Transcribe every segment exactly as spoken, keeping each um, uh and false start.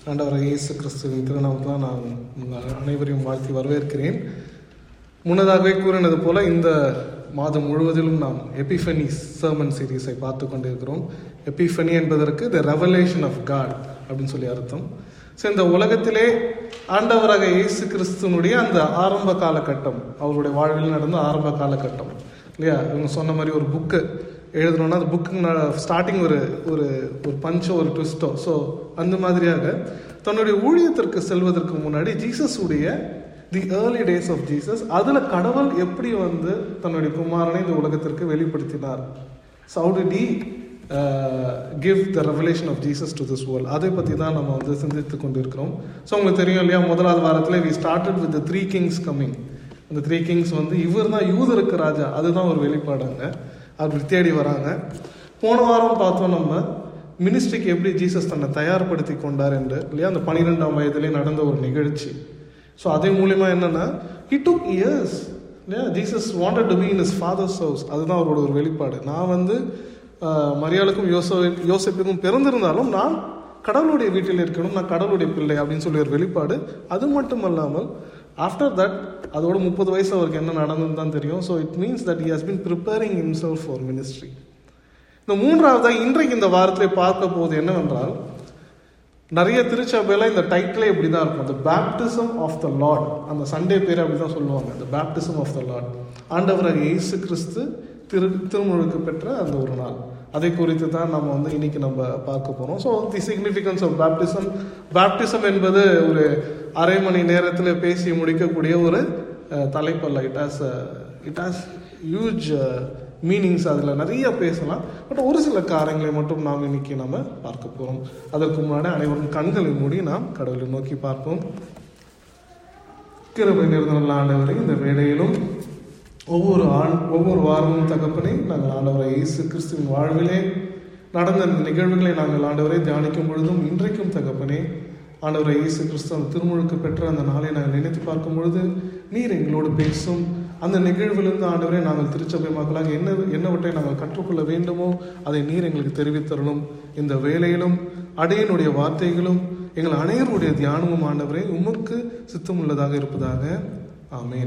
ஆண்டவர் இயேசு கிறிஸ்துவின் திருநாமத்தில் நான் உங்கள் அனைவரையும் வாழ்த்தி வரவேற்கிறேன். முன்னதாகவே கூறினது போல இந்த மாதம் முழுவதிலும் நாம் எபிஃபனி சர்மன் சீரீஸை பார்த்து கொண்டிருக்கிறோம். எபிஃபனி என்பதற்கு த ரெவலேஷன் ஆஃப் காட் அப்படின்னு சொல்லி அர்த்தம். ஸோ இந்த உலகத்திலே ஆண்டவராக இயேசு கிறிஸ்துவனுடைய அந்த ஆரம்ப காலகட்டம், அவருடைய வாழ்வில் நடந்த ஆரம்ப காலகட்டம் இல்லையா? இவங்க சொன்ன மாதிரி ஒரு புக்கு எழுதணும்னா அந்த புக்கு ஸ்டார்டிங் ஒரு ஒரு ஒரு பஞ்சோ ஒரு ட்விஸ்டோ, ஸோ அந்த மாதிரியாக தன்னுடைய ஊழியத்திற்கு செல்வதற்கு முன்னாடி ஜீசஸ் உடைய the early days of Jesus, அதில் கடவுள் எப்படி வந்து தன்னுடைய குமாரனை இந்த உலகத்திற்கு வெளிப்படுத்தினார். So how did he give the revelation of Jesus to this world, அதை பற்றி தான் நம்ம வந்து சிந்தித்து கொண்டிருக்கிறோம். ஸோ உங்களுக்கு தெரியும் இல்லையா, முதலாவது வாரத்தில் we started with the three kings coming. அந்த த்ரீ கிங்ஸ் வந்து இவர் தான் யூதருக்கு ராஜா, அதுதான் ஒரு வெளிப்பாடுங்க. அப்படி தேடி வராங்க. போன வாரம் பார்த்தோம் நம்ம மினிஸ்ட்ரிக்கு எப்படி ஜீசஸ் தன்னை தயார்படுத்தி கொண்டார் என்று இல்லையா, அந்த பன்னிரெண்டாம் வயதிலே நடந்த ஒரு நிகழ்ச்சி. ஸோ அதே மூலிமா என்னன்னா he took years இல்லையா, Jesus wanted to be in his father's house, அதுதான் அவரோட ஒரு வெளிப்பாடு. நான் வந்து மரியாளுக்கும் யோசோ யோசிப்புக்கும் பிறந்திருந்தாலும் நான் கடவுளுடைய வீட்டில் இருக்கணும், நான் கடவுளுடைய பிள்ளை அப்படின்னு சொல்லி ஒரு வெளிப்பாடு. அது மட்டும் அல்லாமல் ஆஃப்டர் தட் அதோட முப்பது வயசு அவருக்கு என்ன நடந்ததுன்னு தான் தெரியும். So it means that he has been preparing himself for ministry. இந்த மூன்றாவதாக இன்றைக்கு இந்த வாரத்தில் பார்க்க போது என்னவென்றால், நிறைய திருச்சபையில் இந்த டைட்டிலே இப்படி தான் இருக்கும், the baptism of the Lord. அந்த சண்டே பேர் அப்படி தான் சொல்லுவாங்க, the baptism of the Lord. ஆண்டவராக இயேசு கிறிஸ்து திரு திருமுழுக்கு பெற்ற அந்த ஒரு நாள், அதை குறித்து தான் நம்ம வந்து இன்னைக்கு நம்ம பார்க்க போகிறோம். So the significance of baptism. Baptism என்பது ஒரு அரை மணி நேரத்தில் பேசி முடிக்கக்கூடிய ஒரு தலைப்பல்ல. It has it has huge meanings, அதில் நிறைய பேசலாம். பட் ஒரு சில காரியங்களை மட்டும் நாம் இன்னைக்கு நம்ம பார்க்க போகிறோம். அதற்கு முன்னாடி அனைவரும் கண்களை மூடி நாம் கடவுளை நோக்கி பார்ப்போம். கிருபை நிறைந்த நல்ல ஆண்டவரை, இந்த வேளையிலும் ஒவ்வொரு ஆண் ஒவ்வொரு வாரமும் தகப்பனே, நாங்கள் ஆண்டவரை இயேசு கிறிஸ்துவின் வாழ்விலே நடந்த நிகழ்வுகளை நாங்கள் ஆண்டவரை தியானிக்கும் பொழுதும் இன்றைக்கும் தகப்பனே, ஆண்டவரை இயேசு கிறிஸ்து அந்த திருமுழுக்கு பெற்ற அந்த நாளை நாங்கள் நினைத்து பார்க்கும் பொழுது நீர் எங்களோடு பேசும். அந்த நிகழ்விலிருந்து ஆண்டவரை நாங்கள் திருச்சபை மக்களாக என்ன என்னவற்றை நாங்கள் கற்றுக்கொள்ள வேண்டுமோ அதை நீர் எங்களுக்கு தெரிவித்தரணும். இந்த வேளையிலும் அடையனுடைய வார்த்தைகளும் எங்கள் அனைவருடைய தியானமும் ஆண்டவரை உமக்கு சித்தமுள்ளதாக இருப்பதாக. ஆமேன்.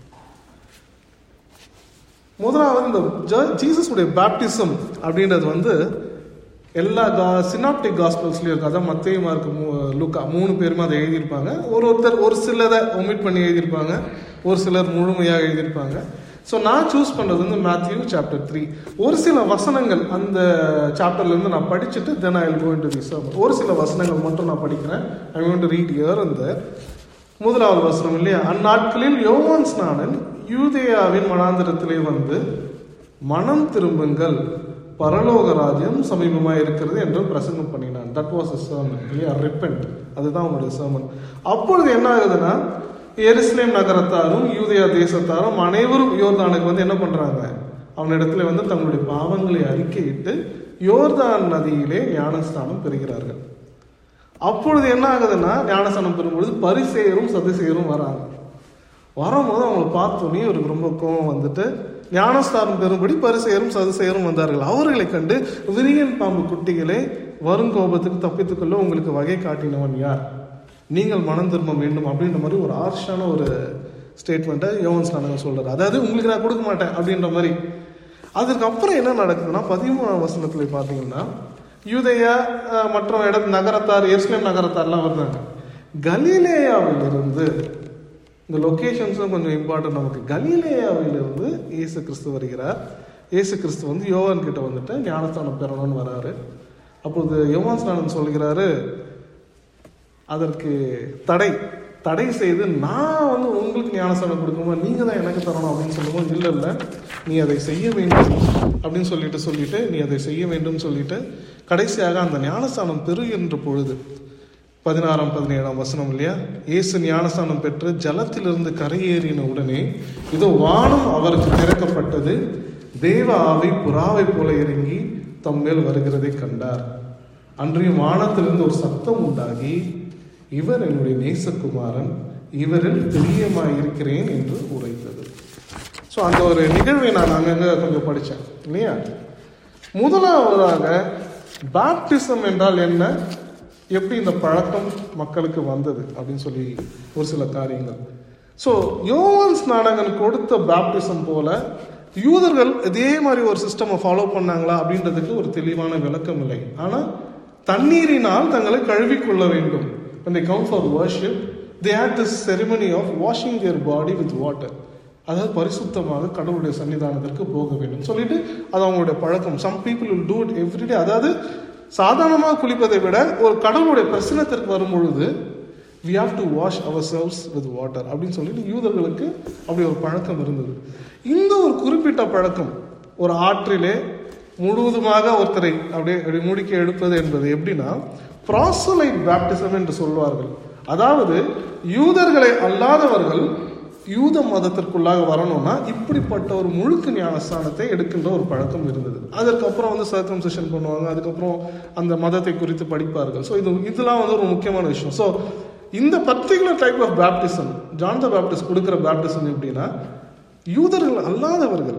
முதலாவது இந்த ஜீசஸுடைய பேப்டிசம் அப்படின்றது வந்து எல்லா கா சினாப்டிக் காஸ்பல்ஸ்லையும் இருக்கு. அதான் மத்தேயு, மார்க்கு, லூக்கா மூணு பேருமே அதை எழுதியிருப்பாங்க. ஒரு ஒருத்தர் ஒரு சிலரை ஒமிட் பண்ணி எழுதியிருப்பாங்க, ஒரு சிலர் முழுமையாக எழுதியிருப்பாங்க. ஸோ நான் சூஸ் பண்ணுறது வந்து மேத்யூ சாப்டர் த்ரீ. ஒரு சில வசனங்கள் அந்த சாப்டர்லேருந்து நான் படிச்சுட்டு then I will go into the sermon. ஒரு சில வசனங்கள் மட்டும் நான் படிக்கிறேன். I want to read here and there. முதலாவது வசனம் இல்லையா, அந்நாட்களில் யோவான் ஸ்நானன் யூதேயாவின் வனாந்திரத்திலே வந்து மனம் திரும்புங்கள், பரலோக ராஜ்யம் சமீபமாக இருக்கிறது என்று பிரசங்கம் பண்ணினான். தட் வாஸ் a sermon இல்லையா, repent, அதுதான் அவனுடைய sermon. அப்பொழுது என்ன ஆகுதுன்னா, எருசலேம் நகரத்தாரும் யூதேயா தேசத்தாரும் அனைவரும் யோர்தானுக்கு வந்து என்ன பண்றாங்க, அவனிடத்துல வந்து தங்களுடைய பாவங்களை அறிக்கையிட்டு யோர்தான் நதியிலே ஞானஸ்தானம் பெறுகிறார்கள். அப்பொழுது என்ன ஆகுதுன்னா, ஞானஸ்தானம் பெறும்பொழுது பரிசேயரும் சதுசேயரும் வராங்க. வரும்போது அவங்களை பார்த்தோன்னே இவருக்கு ரொம்ப கோபம் வந்துட்டு ஞானஸ்தானம் பெறும்படி பரிசேயரும் சதுசேயரும் வந்தார்கள். அவர்களை கண்டு, விரியன் பாம்பு குட்டிகளே, வரும் கோபத்துக்கு தப்பித்துக்கொள்ள உங்களுக்கு வகை காட்டினவன் யார்? நீங்கள் மனம் திரும்ப வேண்டும் அப்படின்ற மாதிரி ஒரு ஆர்ஷான ஒரு ஸ்டேட்மெண்ட்டை யோவான் ஸ்நானன் சொல்றாரு. அதாவது உங்களுக்கு நான் கொடுக்க மாட்டேன் அப்படின்ற மாதிரி. அதுக்கப்புறம் என்ன நடக்குதுன்னா, பதிமூணாம் வசனத்துல பார்த்தீங்கன்னா, யூதேயா மற்ற இட நகரத்தார், எருசலேம் நகரத்தார்லாம் வருதாங்க. கலிலேயாவில் இருந்து, இந்த லொக்கேஷன்ஸும் கொஞ்சம் இம்பார்ட்டன்ட் நமக்கு. கலிலேயாவிலிருந்து இயேசு கிறிஸ்து வருகிறார். இயேசு கிறிஸ்து வந்து யோவான் கிட்ட வந்துட்டு ஞானஸ்தானம் பெறணும்னு வராரு. அப்போது யோவான் ஸ்நானன் சொல்கிறாரு, அதற்கு தடை தடை செய்து, நான் வந்து உங்களுக்கு ஞானஸ்தானம் கொடுக்கும்போது நீங்க தான் எனக்கு தரணும் அப்படின்னு சொல்லும்போது, இல்லை இல்லை நீ அதை செய்ய வேண்டும் அப்படின்னு சொல்லிட்டு சொல்லிட்டு நீ அதை செய்ய வேண்டும் சொல்லிட்டு கடைசியாக அந்த ஞானஸ்தானம் பெறுகின்ற பொழுது பதினாறாம் பதினேழாம் வசனம் இல்லையா, இயேசு ஞானஸ்தானம் பெற்று ஜலத்திலிருந்து கரையேறின உடனே இதோ வானம் அவருக்கு திறக்கப்பட்டது, தேவ ஆவி புறாவை போல இறங்கி தம் மேல் வருகிறதை கண்டார். அன்றையும் வானத்திலிருந்து ஒரு சத்தம் உண்டாகி, இவர் என்னுடைய நேசகுமாரன், இவரில் பிரியமாய் இருக்கிறேன் என்று உரைத்தது. ஸோ அந்த ஒரு நிகழ்வை நான் அங்கங்க கொஞ்சம் படித்தேன் இல்லையா. முதலாவதாக பேப்டிசம் என்றால் என்ன, எப்படி இந்த பழக்கம் மக்களுக்கு வந்தது அப்படின்னு சொல்லி ஒரு சில காரியங்கள். ஸோ யோவான் ஸ்நானகன் கொடுத்த பேப்டிசம் போல யூதர்கள் இதே மாதிரி ஒரு சிஸ்டமை ஃபாலோ பண்ணாங்களா அப்படின்றதுக்கு ஒரு தெளிவான விளக்கம் இல்லை. ஆனால் தண்ணீரினால் தங்களை கழுவிக்கொள்ள வேண்டும். when they come for worship they had this ceremony of washing their body with water. அதாவது பரிசுத்தமாக கடவுளுடைய சன்னிதானத்திற்கு போக வேண்டும் சொல்லிட்டு அது அவங்களுடைய பழக்கம். some people will do it every day. அதாவது சாதாரணமாக குளிப்பதை விட ஒரு கடவுளுடைய பிரசனத்திற்கு வரும் பொழுது we have to wash ourselves with water அப்படின்னு சொல்லிட்டு யூதர்களுக்கு அப்படி ஒரு பழக்கம் இருந்தது. இந்த ஒரு குறிப்பிட்ட பழக்கம் ஒரு ஆற்றிலே முழுவதுமாக ஒருத்தரை அப்படியே முடிக்க எடுப்பது என்பது எப்படின்னா ப்ராசலைட் பேப்டிசம் என்று சொல்வார்கள். அதாவது யூதர்களை அல்லாதவர்கள் யூத மதத்திற்குள்ளாக வரணும்னா இப்படிப்பட்ட ஒரு முழுக்க ஞானஸ்தானத்தை எடுக்கின்ற ஒரு பழக்கம் இருந்தது. அதற்கப்புறம் வந்து சர்க்கம்சிஷன் பண்ணுவாங்க, அதுக்கப்புறம் அந்த மதத்தை குறித்து படிப்பார்கள். ஸோ இது இதெல்லாம் வந்து ஒரு முக்கியமான விஷயம். ஸோ இந்த particular type of baptism John the Baptist கொடுக்குற பேப்டிசம் எப்படின்னா யூதர்கள் அல்லாதவர்கள்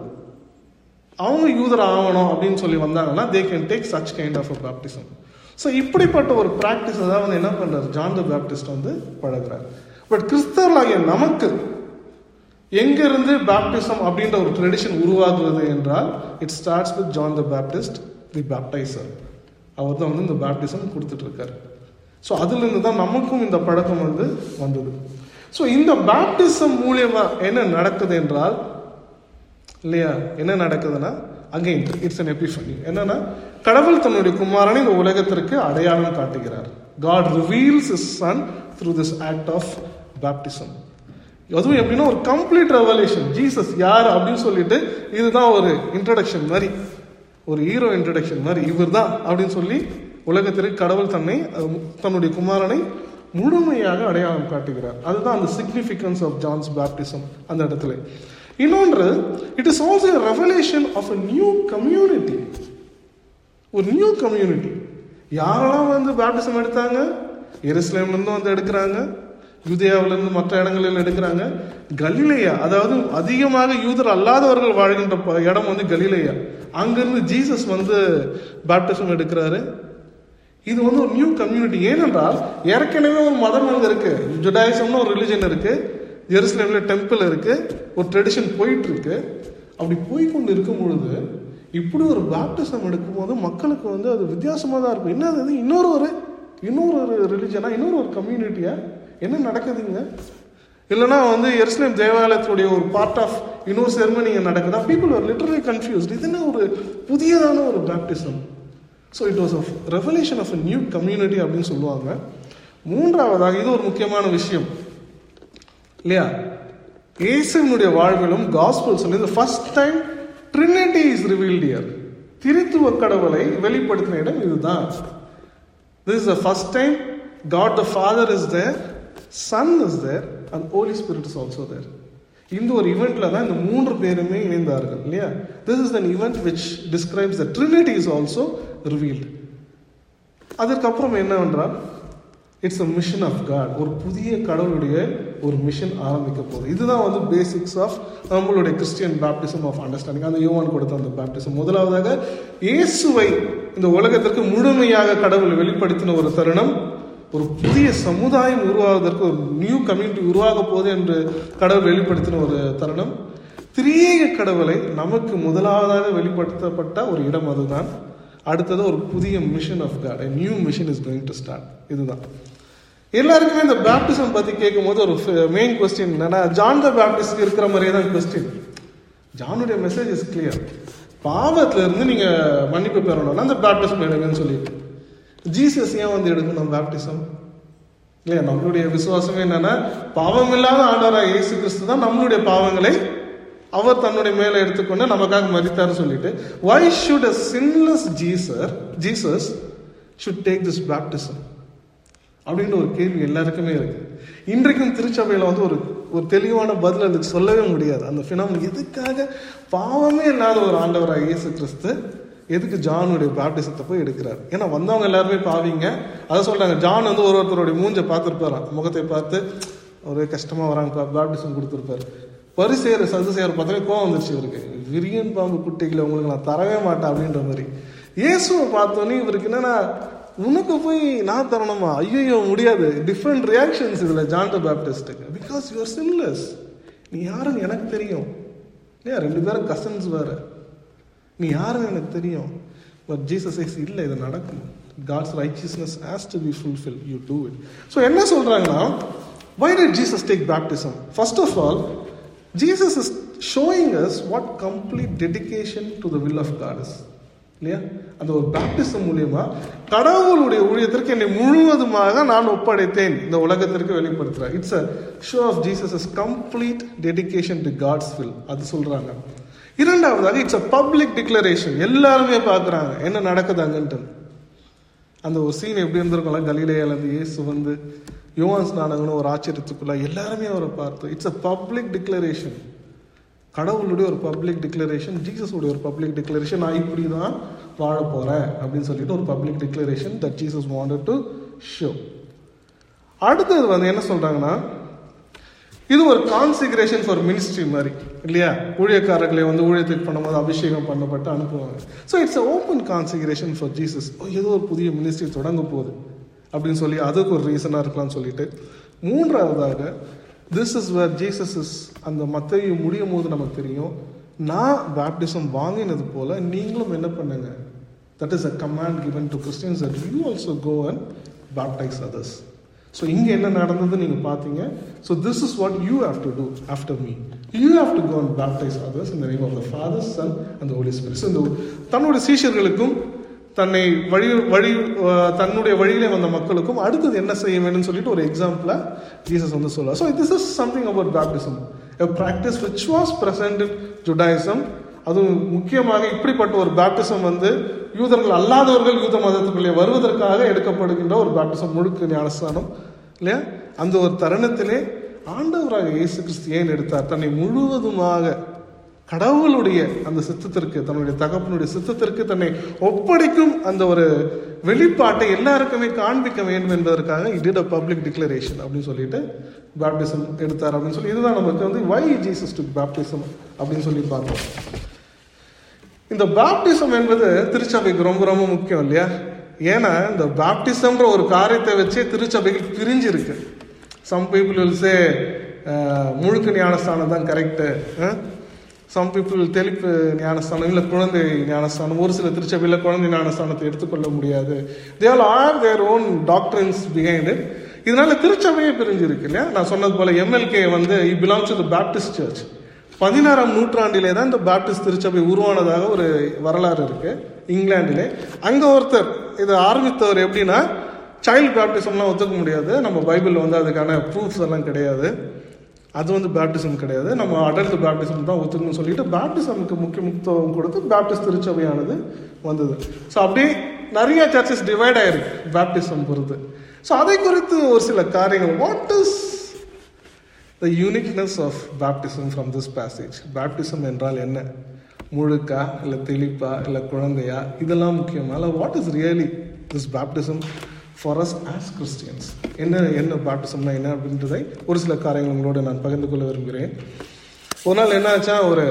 அவங்க யூதர் ஆகணும் அப்படின்னு சொல்லி வந்தாங்கன்னா they can take such kind of a baptism. So இப்படிப்பட்ட ஒரு ப்ராக்டிஸ் தான் வந்து என்ன பண்றாரு ஜான் த பேப்டிஸ்ட் வந்து பழகுறாரு. பட் கிறிஸ்தவர்களாகிய நமக்கு எங்கிருந்து பேப்டிசம் அப்படின்ற ஒரு ட்ரெடிஷன் உருவாகுவது என்றால் it starts with John the Baptist the baptizer. அவர் தான் வந்து இந்த பேப்டிசம் கொடுத்துட்டு இருக்காரு. ஸோ அதுலேருந்து தான் நமக்கும் இந்த பழக்கம் வந்து வந்தது. ஸோ இந்த பேப்டிசம் மூலியமா என்ன நடக்குது என்றால் இல்லையா என்ன நடக்குதுன்னா அகைன் இட்ஸ் an epiphany. என்னன்னா கடவுள் தன்னுடைய குமாரனை இந்த உலகத்திற்கு அடையாளம் காட்டுகிறார். God reveals his son through this act of baptism. அதுவும் எப்படின்னா ஒரு கம்ப்ளீட் ரெவலேஷன். ஜீசஸ் யார் அப்படின்னு சொல்லிட்டு இதுதான் ஒரு இன்ட்ரடக்ஷன் மாதிரி, ஒரு ஹீரோ இன்ட்ரடக்ஷன் மாதிரி, இவர் தான் அப்படின்னு சொல்லி உலகத்திற்கு கடவுள் தன்னை தன்னுடைய குமாரனை முழுமையாக அடையாளம் காட்டுகிறார். அதுதான் அந்த சிக்னிஃபிகன்ஸ் ஆஃப் ஜான்ஸ் பேப்டிசம் அந்த இடத்துல. இன்னொன்று it is also a revelation of a new community. ஒரு நியூ கம்யூனிட்டி. யாரெல்லாம் வந்து பேப்டிசம் எடுத்தாங்க? எருசலேம்ல இருந்து வந்து எடுக்கிறாங்க, யூதேயாவில இருந்து மற்ற இடங்களில் எடுக்கிறாங்க. கலிலேயா, அதாவது அதிகமாக யூதர் அல்லாதவர்கள் வாழ்கின்ற இடம் வந்து கலிலேயா. அங்கிருந்து ஜீசஸ் வந்து பேப்டிசம் எடுக்கிறாரு. இது வந்து ஒரு நியூ கம்யூனிட்டி. ஏனென்றால் ஏற்கனவே ஒரு மதம் அங்கே இருக்கு, ஜுடாயிசம்னு ஒரு ரிலிஜன் இருக்கு, ஜெருசலேம்ல டெம்பிள் இருக்கு, ஒரு ட்ரெடிஷன் போயிட்டு இருக்கு. அப்படி போய்கொண்டு இருக்கும் பொழுது இப்படி ஒரு பேப்டிசம் எடுக்கும் போது மக்களுக்கு வந்து அது வித்தியாசமா தான் இருக்கும். என்ன அது இன்னொரு ஒரு இன்னொரு ஒரு ரிலிஜனா, இன்னொரு ஒரு கம்யூனிட்டியா, என்ன நடக்குதுங்க? இல்லைன்னா வந்து எருசலேம் தேவாலயத்துடைய ஒரு பார்ட் ஆஃப் இன்னொரு செரமனி நடக்குதா? People are literally confused. இது என்ன ஒரு புதியதான ஒரு baptism. So it was a revelation of a new community அப்படின்னு சொல்லுவாங்க. மூன்றாவதாக இது ஒரு முக்கியமான விஷயம் இல்லையா, இயேசுவினுடைய வாழ்விலும் காஸ்பல்ஸ் சொல்லி first time Trinity is revealed here. திரித்துவ கடவுளை வெளிப்படுத்தின இடம் இதுதான். This is the first time God the Father is there, Son is there and Holy Spirit is also there. இந்த ஒரு ஈவெண்ட்ல தான் இந்த மூன்று பேருமே இணைந்தார்கள் இல்லையா. This is an event which describes the Trinity is also revealed. அதற்கப்புறம் என்னவென்றால் it's a mission of God. ஒரு புதிய கடவுளுடைய ஒரு மிஷன் ஆரம்பிக்க போகுது. இதுதான் வந்து பேசிக்ஸ் ஆஃப் நம்மளுடைய கிறிஸ்டியன் பேப்டிசம் ஆஃப் அண்டர்ஸ்டாண்டிங். அந்த யோவான் கொடுத்த அந்த பேப்டிசம் முதலாவதாக இயேசுவை இந்த உலகத்திற்கு முழுமையாக கடவுள் வெளிப்படுத்தின ஒரு தருணம். ஒரு புதிய சமுதாயம் உருவாவதற்கு, ஒரு நியூ கம்யூனிட்டி உருவாக போகுது என்று கடவுள் வெளிப்படுத்தின ஒரு தருணம். திரியேக கடவுளை நமக்கு முதலாவதாக வெளிப்படுத்தப்பட்ட ஒரு இடம் அதுதான். அடுத்தது ஒரு புதிய mission of God, a new mission is going to start. இதுதான் எல்லாருக்குமே இந்த பேப்டிசம் பத்தி கேட்கும் போது ஒரு மெயின் கொஸ்டின் என்னன்னா, ஜான் த பேப்டிஸ்ட் இருக்கிற மாதிரியே தான் கொஸ்டின். ஜானுடைய மெசேஜ் இஸ் கிளியர். பாவத்துல இருந்து நீங்க மன்னிப்பு பெறணும்னா அந்த பேப்டிசம் எடுங்கன்னு சொல்லிட்டு, ஜீசஸ் ஏன் வந்து எடுக்கணும் பேப்டிசம் இல்லையா? நம்மளுடைய விசுவாசமே என்னன்னா, பாவம் இல்லாத ஆண்டவராக இயேசு கிறிஸ்து தான் நம்மளுடைய பாவங்களை அவர் தன்னுடைய மேல எடுத்துக்கொண்டு நமக்காக மரித்தார் சொல்லிட்டு, why should a sinless Jesus Jesus should take this baptism அப்படின்ற ஒரு கேள்வி எல்லாருக்குமே இருக்கு. இன்றைக்கும் திருச்சபையில வந்து ஒரு ஒரு தெளிவான பதில் அதுக்கு சொல்லவே முடியாது. அந்த பினாமினன் எதுக்காக பாவமே இல்லாத ஒரு ஆண்டவராக இயேசு கிறிஸ்து எதுக்கு ஜானுடைய பேப்டிசத்தை போய் எடுக்கிறார்? ஏன்னா வந்தவங்க எல்லாருமே பாவீங்க. அதை சொல்றாங்க. ஜான் வந்து ஒரு ஒருத்தருடைய மூஞ்சை பார்த்துருப்பாராம், முகத்தை பார்த்து ஒரே கஷ்டமா வராங்க, பேப்டிசம் கொடுத்துருப்பாரு. பரிசேர் சதுசேர் பார்த்தவே கோவம் வந்துருச்சு இவருக்கு. விரியன் பாம்பு குட்டிகளை உங்களுக்கு நான் தரவே மாட்டேன் அப்படின்ற மாதிரி. இயேசுவை பார்த்தோன்னே இவருக்கு என்னன்னா உனக்கு போய் நான் தரணுமா? ஐயோ முடியாது. டிஃப்ரெண்ட் ரியாக்ஷன்ஸ் இதில் ஜான் த பேப்டிஸ்டுக்கு. Because you are sinless. நீ யாருன்னு எனக்கு தெரியும் இல்லையா? ரெண்டு பேரும் கசன்ஸ் வேறு. நீ யாருன்னு எனக்கு தெரியும். பட் ஜீசஸ் சேஸ் இல்லை, இது நடக்கும். God's righteousness has to be fulfil. You do it. So என்ன சொல்கிறாங்கன்னா, why did Jesus take baptism? First of all, Jesus is showing us what complete dedication to the will of God is. இல்லையா? அந்த ஒரு baptism மூலியமா கடவுளுடைய ஊழியத்திற்கு என்னை முழுவதுமாக நான் ஒப்படைத்தேன் இந்த உலகத்திற்கு வெளிப்படுத்துறேன். It's a show of Jesus complete dedication to God's will. அது சொல்றாங்க. இரண்டாவதாக இட்ஸ் அ பப்ளிக் டிக்ளரேஷன். எல்லாருமே பார்க்குறாங்க என்ன நடக்குது அங்கன்ட்டு. அந்த ஒரு சீன் எப்படி இருந்திருக்கோம்ல, கலிலேயால இருந்து இயேசு வந்து யோவான் ஸ்நானகன்னு ஒரு ஆச்சரியத்துக்குள்ள எல்லாருமே அவரை பார்த்து. It's a public declaration. கடவுளுடைய ஒரு பப்ளிக் டிக்ளரேஷன், ஜீசஸுடைய ஒரு பப்ளிக் டிக்ளரேஷன். நான் இப்படி தான் வாழ போறேன் அப்படின்னு சொல்லிட்டு ஒரு public declaration that Jesus wanted to show. அடுத்தது வந்து என்ன சொல்றாங்கன்னா, இது ஒரு கான்சிகரேஷன் ஃபார் மினிஸ்ட்ரி மாதிரி இல்லையா? ஊழியக்காரர்களை வந்து ஊழியத்துக்கு பண்ணும்போது அபிஷேகம் பண்ணப்பட்டு அனுப்புவாங்க. So it's a open consecration for Jesus. ஏதோ ஒரு புதிய மினிஸ்ட்ரி தொடங்க போகுது அப்படின்னு சொல்லி அதுக்கு ஒரு ரீசனாக இருக்கலாம்னு சொல்லிட்டு. மூன்றாவதாக this is where Jesus is, அந்த மத்தேயு முடியும் போது நமக்கு தெரியும், நான் பேப்டிசம் வாங்கினது போல நீங்களும் என்ன பண்ணுங்க. That is a command given to Christians that you also go and baptize others. So இங்கே என்ன நடந்தது நீங்கள் பார்த்தீங்க. So this is what you have to do after me. You have to go and baptize others in the name of the father, son and the holy spirit. இந்த தன்னுடைய சீஷர்களுக்கும் தன்னை வழி வழி தன்னுடைய வழியிலே வந்த மக்களுக்கும் அடுத்தது என்ன செய்ய வேணும்னு சொல்லிட்டு ஒரு எக்ஸாம்பிளா ஜீசஸ் வந்து சொல்லுவார். So this is something about baptism, a practice which was present in Judaism. அதுவும் முக்கியமாக இப்படிப்பட்ட ஒரு பேப்டிசம் வந்து யூதர்கள் அல்லாதவர்கள் யூத மதத்துக்குள்ளே வருவதற்காக எடுக்கப்படுகின்ற ஒரு பேப்டிசம், முழுக்க ஞானஸ்தானம் இல்லையா? அந்த ஒரு தருணத்திலே ஆண்டவராக இயேசு கிறிஸ்து ஏன் எடுத்தார்? தன்னை முழுவதுமாக கடவுளுடைய அந்த சித்தத்திற்கு, தன்னுடைய தகப்பனுடைய சித்தத்திற்கு தன்னை ஒப்படைக்கும் அந்த ஒரு வெளிப்பாட்டை எல்லாருக்குமே காண்பிக்க வேண்டும் என்பதற்காக it did a public declaration அப்படின்னு சொல்லிட்டு பேப்டிசம் எடுத்தார் அப்படின்னு சொல்லி. இதுதான் நமக்கு வந்து why Jesus took baptism அப்படின்னு சொல்லி பார்த்தோம். இந்த பேப்டிசம் என்பது திருச்சபைக்கு ரொம்ப ரொம்ப முக்கியம் இல்லையா? ஏன்னா இந்த பேப்டிசம்ன்ற ஒரு காரியத்தை வச்சே திருச்சபைகள் பிரிஞ்சு இருக்கு. சம் பீப்புள் வில் சே முழுக்க ஞானஸ்தானம் தான் கரெக்டு, சம் பீப்புள் தெளிப்பு ஞானஸ்தானம் இல்லை குழந்தை ஞானஸ்தானம். ஒரு சில திருச்சபையில் குழந்தை ஞானஸ்தானத்தை எடுத்துக்கொள்ள முடியாது. They all are their own doctrines behind it. இதனால திருச்சபையே பிரிஞ்சிருக்கு இல்லையா? நான் சொன்னது போல எம்எல்கே வந்து he belongs to the Baptist church. பதினாறாம் நூற்றாண்டிலே தான் இந்த பேப்டிஸ்ட் திருச்சபை உருவானதாக ஒரு வரலாறு இருக்கு இங்கிலாண்டிலே. அங்கே ஒருத்தர் இதை ஆரம்பித்தவர் எப்படின்னா, சைல்டு பேப்டிசம்லாம் ஒத்துக்க முடியாது, நம்ம பைபிளில் வந்து அதுக்கான ப்ரூஃப்ஸ் எல்லாம் கிடையாது, அது வந்து பேப்டிசம் கிடையாது, நம்ம அடல்ட் பேப்டிசம் தான் ஒத்துக்கணும்னு சொல்லிட்டு பேப்டிசமுக்கு முக்கிய முக்கியத்துவம் கொடுத்து பேப்டிஸ்ட் திருச்சபையானது வந்தது. ஸோ அப்படியே நிறைய சர்ச்சஸ் டிவைட் ஆயிருக்கு பேப்டிசம் பொறுத்து. ஸோ அதை குறித்து ஒரு சில காரியங்கள், what is the uniqueness of baptism from this passage? Baptism என்றால் என்ன? முழுக்கா இல்லை தெளிப்பா இல்லை குழந்தையா? இதெல்லாம் முக்கியமா? இல்லை what is really this baptism for us as Christians? என்ன என்ன பேப்டிசம்னா என்ன அப்படின்றதை ஒரு சில காரியங்கள் உங்களோட நான் பகிர்ந்து கொள்ள விரும்புகிறேன். ஒரு நாள் என்ன ஆச்சா, ஒரு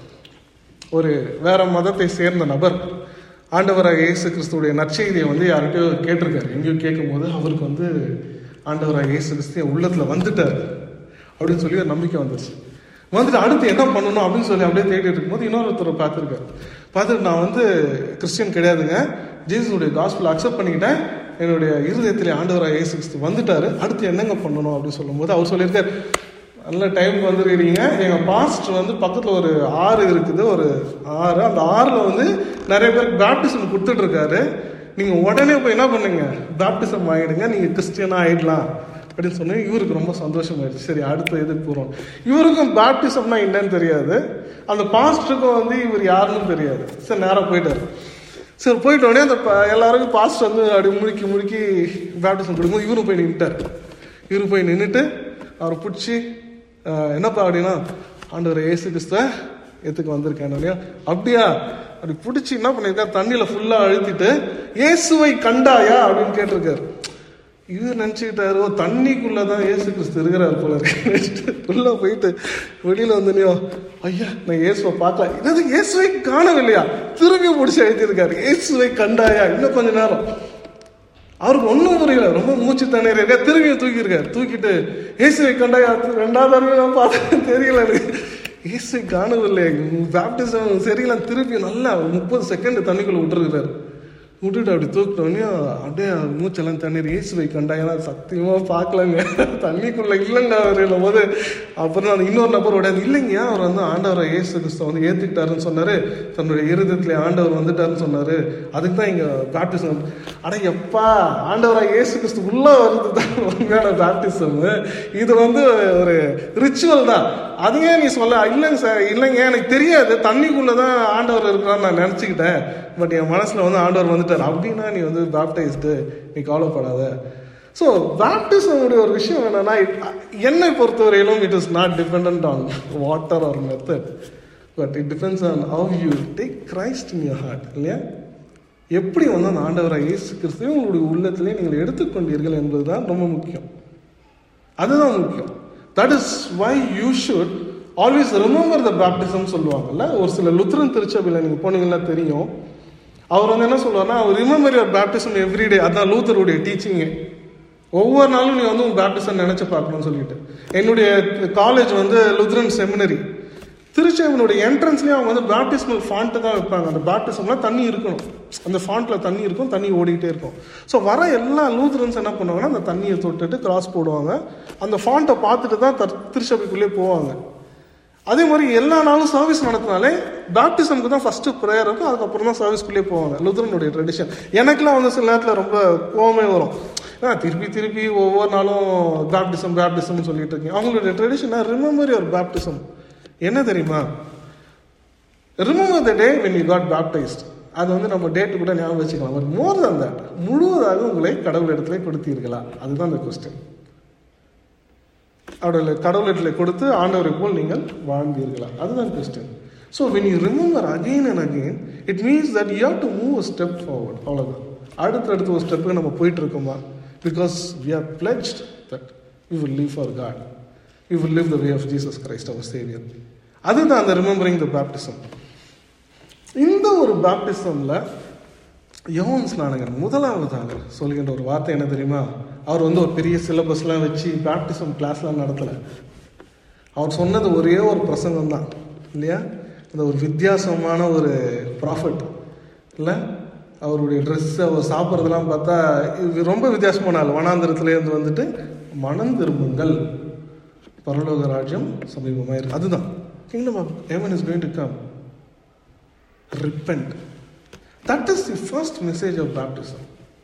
ஒரு வேற மதத்தை சேர்ந்த நபர் ஆண்டவராக இயேசு கிறிஸ்துடைய நற்செய்தியை வந்து யார்கிட்டயோ கேட்டிருக்காரு. எங்கேயோ கேட்கும் போது அவருக்கு வந்து ஆண்டவராக இயேசு கிறிஸ்து உள்ளத்தில் வந்துட்டார் அப்படின்னு சொல்லி ஒரு நம்பிக்கை வந்துருச்சு. வந்துட்டு அடுத்து என்ன பண்ணணும் அப்படின்னு சொல்லி அப்படியே தேடிட்டு இருக்கும்போது இன்னொருத்தர் பார்த்துருக்காரு. பார்த்துட்டு நான் வந்து கிறிஸ்டியன் கிடையாதுங்க, ஜீசஸுடைய காஸ்பல் அக்செப்ட் பண்ணிக்கிட்டேன், என்னுடைய இருதயத்திலே ஆண்டவராக இயேசு கிறிஸ்து வந்துட்டாரு, அடுத்து என்னங்க பண்ணணும் அப்படின்னு சொல்லும்போது அவர் சொல்லியிருக்காரு, நல்ல டைமுக்கு வந்துருக்கிறீங்க, எங்கள் பாஸ்டர் வந்து பக்கத்தில் ஒரு ஆறு இருக்குது, ஒரு ஆறு, அந்த ஆறில் வந்து நிறைய பேருக்கு பேப்டிசம் கொடுத்துட்ருக்காரு, நீங்கள் உடனே போய் என்ன பண்ணுங்க, பேப்டிசம் ஆகிடுங்க, நீங்கள் கிறிஸ்டியனாக ஆகிடலாம் அப்படின்னு சொன்னேன். இவருக்கு ரொம்ப சந்தோஷமாயிடுச்சு. சரி அடுத்த இதுக்கு போகிறோம். இவருக்கும் பேப்டிசம்னா என்னன்னு தெரியாது, அந்த பாஸ்டருக்கும் வந்து இவர் யாருன்னு தெரியாது. சரி நேராக போயிட்டார். சரி போயிட்ட உடனே அந்த எல்லாருக்கும் பாஸ்டர் வந்து அப்படி முழுக்கி முழுக்கி பேப்டிசம் கொடுக்கும்போது இவரும் போய் நின்றுட்டார். இவரு போய் நின்றுட்டு அவரை பிடிச்சி என்னப்பா அப்படின்னா, ஆண்டவர் இயேசு கிறிஸ்துவ எத்துக்கு வந்திருக்கேன் இல்லையா, அப்படியா அப்படி பிடிச்சி என்ன பண்ணியிருக்காரு, தண்ணியில் ஃபுல்லாக அழுத்திட்டு இயேசுவை கண்டாயா அப்படின்னு கேட்டிருக்காரு. இவர் நினச்சிக்கிட்டாரு, ஓ தண்ணிக்குள்ளதான் இயேசு கிறிஸ்து இருக்கிறாரு போல இருக்கு. உள்ள போயிட்டு வெளியில வந்தனையோ, ஐயா நான் இயேசுவை பார்க்கல, என்னது இயேசுவை காணவில்லையா, திரும்பி பிடிச்சி எழுதியிருக்காரு, இயேசுவை கண்டாயா, இன்னும் கொஞ்ச நேரம் அவருக்கு ஒன்றும் புரியல, ரொம்ப மூச்சு தண்ணீர் இருக்கா, திரும்பிய தூக்கியிருக்காரு. தூக்கிட்டு இயேசுவை கண்டா ரெண்டாவது தடவை நான் பார்த்தேன் தெரியல எனக்கு, இயேசுவை காணவில்லை, பேப்டிசம் சரியில்லை, திருப்பி நல்லா முப்பது செகண்ட் தண்ணிக்குள்ள விட்டுருக்கிறாரு. விட்டுட்டு அப்படி தூக்கிட்டோடனே அப்படியே மூச்செல்லாம் தண்ணீர், இயேசுவை கண்டா, ஏன்னா சத்தியமாக பார்க்கலங்க, தண்ணிக்குள்ள இல்லைங்க அவர் இல்லை போது. அப்புறம் அந்த இன்னொரு நபர் உடையாது, இல்லைங்க அவர் வந்து ஆண்டவரை இயேசு கிறிஸ்துவ வந்து ஏற்றுக்கிட்டாருன்னு சொன்னார், தன்னுடைய இருதயத்தில் ஆண்டவர் வந்துட்டாருன்னு சொன்னார், அதுக்கு தான் இங்கே பேப்டிசம். அட எப்பா, ஆண்டவராக இயேசு கிறிஸ்து உள்ளே வருது தான் உண்மையான பேப்டிசம். இது வந்து ஒரு ரிச்சுவல் தான். அதையே நீ சொல்ல, இல்லைங்க சார், இல்லைங்க எனக்கு தெரியாது, தண்ணிக்குள்ளே தான் ஆண்டவர் இருக்கிறான்னு நான் நினச்சிக்கிட்டேன், பட் என் மனசில் வந்து ஆண்டவர் வந்துட்டார் அப்படின்னா நீ வந்து பேப்டைஸ்டு, நீ கவலைப்படாத. ஸோ பேப்டிசமுடைய ஒரு விஷயம் என்னன்னா, என்னை பொறுத்தவரையிலும் it is not depend on water or method, but it depends on how you take Christ in your heart. இல்லையா, எப்படி வந்து அந்த ஆண்டவரை இயேசு கிறிஸ்துவை உங்களுடைய உள்ளத்திலே நீங்கள் எடுத்துக்கொண்டீர்கள் என்பதுதான் ரொம்ப முக்கியம். அதுதான் முக்கியம். That is why you should always remember the baptism சொல்லுவாங்கல்ல. ஒரு சில லுத்ரன் திருச்சபையில் நீங்கள் போனீங்கன்னா தெரியும், அவர் வந்து என்ன சொல்லுவார்னா, அவர் ரிமெம்பர் யுவர் பேப்டிசம் எவ்ரிடே. அதுதான் லூத்தருடைய டீச்சிங்கு. ஒவ்வொரு நாளும் நீ வந்து உன் பேப்டிசம் நினைச்சு பார்க்கணும்னு சொல்லிட்டு. என்னுடைய காலேஜ் வந்து லுத்ரன் செமினரி, திருச்சேவனுடைய என்ட்ரன்ஸ்லேயே அவங்க வந்து பேப்டிஸ்மல் ஃபாண்ட்டு தான் வைப்பாங்க. அந்த பேப்டிசம்லாம் தண்ணி இருக்கணும், அந்த ஃபாண்ட்டில் தண்ணி இருக்கும், தண்ணி ஓடிக்கிட்டே இருக்கும். ஸோ வர எல்லா லூத்ரன்ஸ் என்ன பண்ணுவாங்கன்னா, அந்த தண்ணியை தொட்டுட்டு கிராஸ் போடுவாங்க, அந்த ஃபாண்ட்டை பார்த்துட்டு தான் திருச்சபைக்குள்ளே போவாங்க. அதே மாதிரி எல்லா நாளும் சர்வீஸ் நடத்தினாலே பேப்டிசம்க்கு தான் ஃபர்ஸ்ட் ப்ரேயர் இருக்கும், அதுக்கப்புறம் தான் சர்வீஸ்க்குள்ளே போவாங்க. லுத்ரனுடைய ட்ரெடிஷன். எனக்குலாம் வந்து சில நேரத்தில் ரொம்ப கோவமே வரும், ஆ திருப்பி திருப்பி ஒவ்வொரு நாளும் பேப்டிசம் பேப்டிசம்னு சொல்லிட்டு இருக்கேன். அவங்களுடைய ட்ரெடிஷனாக ரிமெம்பர் யுவர் பேப்டிசம் என்ன தெரியுமா, remember the day when you got baptized. அது வந்து நம்ம டேட்டு கூட ஞாபகம் வச்சுக்கலாம். பட் மோர் தன் தட், முழுவதாக உங்களை கடவுள் இடத்துல கொடுத்தீர்களா, அதுதான் அந்த கொஸ்டின். அவருடைய கடவுளத்திலே கொடுத்து ஆண்டவரை போல் நீங்கள் வாழ்ந்தீர்களா, அதுதான் question. So when you remember again and again, it means that you have to move a step forward. அவ்வளோதான். அடுத்த அடுத்த ஒரு ஸ்டெப்புக்கு நம்ம போயிட்டு இருக்கோமா, because we are pledged that we will live for God, we will live the way of Jesus Christ our saviour. அதுதான் அந்த ரிமெம்பரிங் த பேப்டிசம். இந்த ஒரு பேப்டிசம்ல யோவான் ஸ்நானகர் முதலாவதாக சொல்கின்ற ஒரு வார்த்தை என்ன தெரியுமா, அவர் வந்து ஒரு பெரிய சிலபஸ்லாம் வச்சு பேப்டிசம் கிளாஸ்லாம் நடத்தலை. அவர் சொன்னது ஒரே ஒரு பிரசங்கம் தான் இல்லையா. அந்த ஒரு வித்தியாசமான ஒரு ப்ராஃபிட் இல்லை, அவருடைய ட்ரெஸ்ஸு, அவர் சாப்பிட்றதெல்லாம் பார்த்தா இது ரொம்ப வித்தியாசமான ஆள். வனாந்திரத்துலேருந்து வந்துட்டு மனம் திரும்புங்கள், பரலோக ராஜ்யம் சமீபமாக இருக்கு. அதுதான் kingdom of heaven is going to come. Repent. That is the first message of baptism.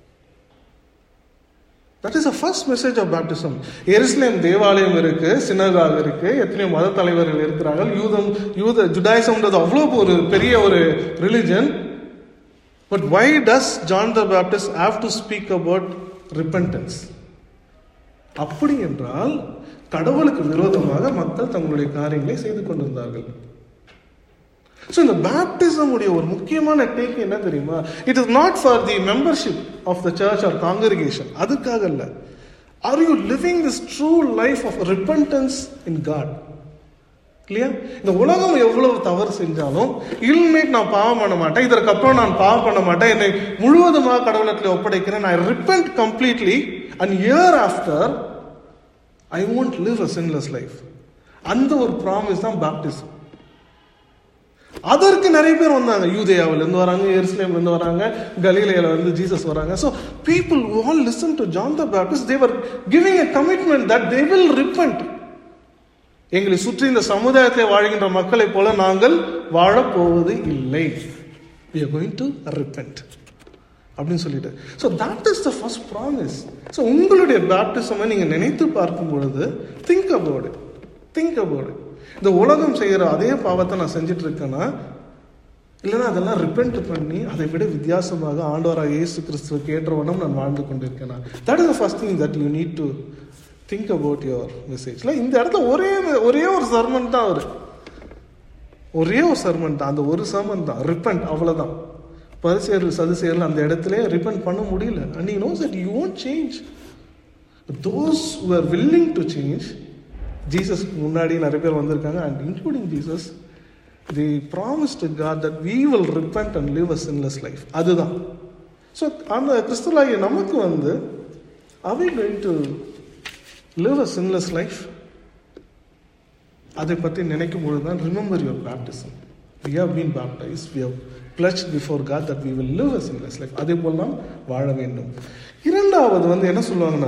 That is the first message of baptism. எருசலேம் தேவாலயம் இருக்கு, சினகாக் இருக்கு, எத்தனையோ மத தலைவர்கள் இருக்கிறார்கள். யூதம் யூத ஜுடாயிசம்ன்றது அவ்வளோ ஒரு பெரிய ஒரு religion. But why does John the Baptist have to speak about repentance? அப்படி என்றால் கடவுளுக்கு விரோதமாக மக்கள் தங்களுடைய காரியங்களை செய்து கொண்டிருந்தார்கள். ஸோ இந்த பேப்டிசம் உடைய ஒரு முக்கியமான டேக் என்ன தெரியுமா, it is not for the membership of the church or congregation, அதுக்காக இல்லை. Are you living this true life of repentance in God? இல்லையா, இந்த உலகம் எவ்வளவு தவறு செஞ்சாலும் இனிமேட் நான் பாவம் பண்ண மாட்டேன், இதற்கப்புறம் நான் பாவம் பண்ண மாட்டேன், என்னை முழுவதுமாக கடவுளத்தில் ஒப்படைக்கிறேன், I repent completely and year after I want live a sinless life. அந்த ஒரு ப்ராமிஸ் தான் பேப்டிசம். அதற்கு நிறைய பேர் வந்தாங்க, யூதேயாவிலேருந்து வராங்க, எருசலேம்லேருந்து வராங்க, கலிலேயில வந்து ஜீசஸ் வராங்க. So people all listen to John the Baptist. They were giving a commitment that they will repent. எங்களை சுற்றி இந்த சமுதாயத்தை வாழ்கின்ற மக்களை போல நாங்கள் வாழப்போவது இல்லை, we are going to repent அப்படின்னு சொல்லிட்டு. So that is the first promise. So உங்களுடைய பேப்டிசமை நீங்க நினைத்து பார்க்கும் பொழுது think about it, think about it. இந்த உலகம் செய்கிற அதே பாவத்தை நான் செஞ்சுட்டு இருக்கேன்னா, இல்லைன்னா அதெல்லாம் ரிப்பென்ட் பண்ணி அதை விட வித்தியாசமாக ஆண்டவராக இயேசு கிறிஸ்துவுக்கு ஏற்றவண்ணம் நான் வாழ்ந்து கொண்டிருக்கேனா? That is the first thing that you need to think about your மெசேஜ்ல. இந்த இடத்துல ஒரே ஒரே ஒரு சர்மன் தான், அவர் ஒரே ஒரு சர்மன் தான், அந்த ஒரு சர்மன் தான் ரிப்பென்ட், அவ்வளவுதான். பரிசேயர்கள் சதுசேயர்கள் அந்த இடத்துல ரிப்பென்ட் பண்ண முடியல. and he knows that you won't change. Those who are willing to change, Jesus முன்னாடி நிறைய பேர் வந்திருக்காங்க, and including Jesus, they promised to God that we will repent and live a sinless life. அதுதான் so அந்த கிறிஸ்துவலாகிய நமக்கு வந்து are we going to live a sinless life? அதை பற்றி நினைக்கும் பொழுது தான் remember your baptism. We have been baptized. We have pledged before God that we will live a sinless life. அதே போல் நாம் வாழ வேண்டும். இரண்டாவது வந்து என்ன சொல்லுவாங்கன்னா,